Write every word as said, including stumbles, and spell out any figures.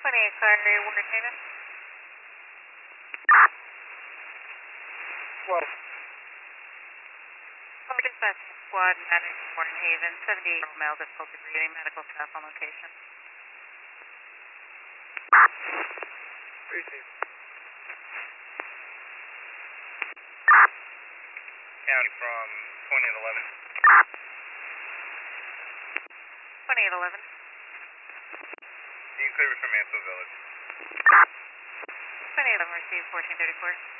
twenty-eight Clary, Warren Haven. What? Oh, dispatch squad, medic, Warren Haven, seventy-eight-year-old male, difficulty breathing, medical staff on location. Receive. County from twenty-eight eleven. twenty-eight eleven. You can clear it from Mansfield Village. twenty-eight eleven, received fourteen thirty-four.